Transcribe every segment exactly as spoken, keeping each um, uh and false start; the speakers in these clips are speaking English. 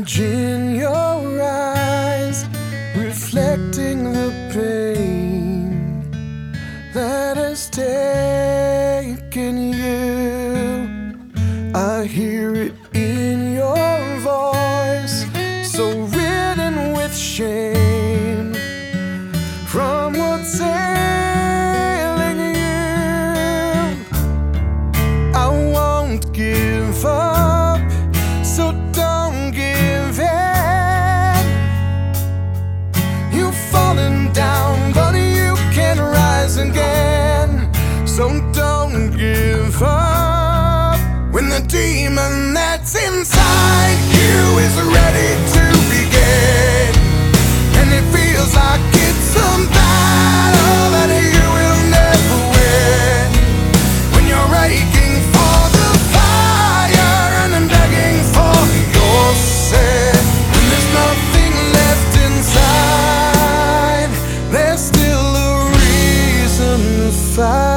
image in your eyes, reflecting the pain that has taken you. I hear it in your voice, so ridden with shame from what's ailing you. I won't give up, so don't give in. You've fallen down, but you can rise again. So don't give up when the demon that's inside you is ready to begin, and it feels like it's a battle that you will never win. When you're aching for the fire and then begging for your sin, when there's nothing left inside, there's still a reason to fight.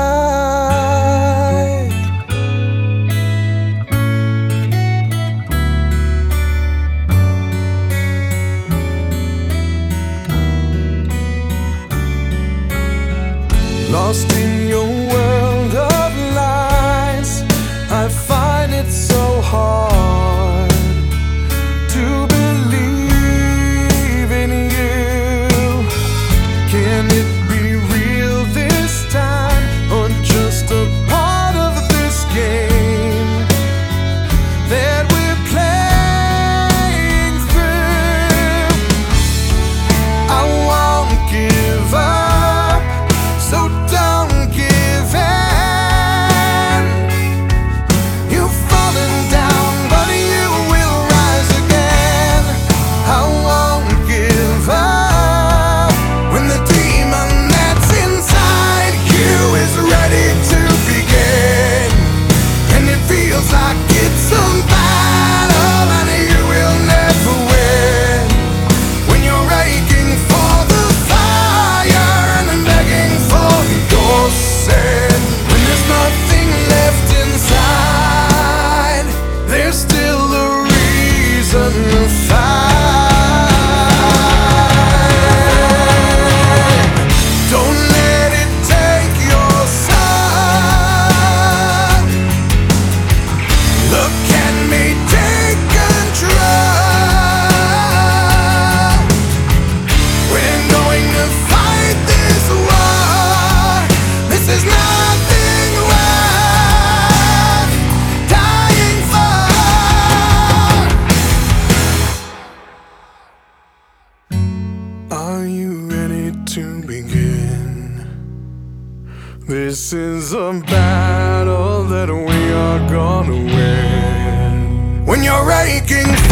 Lost in your world of lies, I find it so hard to believe in you. Can it be real this time, or just a part of this game that we're playing through? I won't give up, so don't give in. You've fallen down, but you will rise again. I won't give up when the demon that's inside you is ready to begin, and it feels like it's a battle and you will never win. When you're aching for the fire and then begging for your sin, when there's nothing left inside, there's still a reason to fight. Don't let it take your sun. Look at me, take control. We're going to fight this war. This is nothing worth dying for. Are you ready to begin? This is a battle that we are gonna win. When you're aching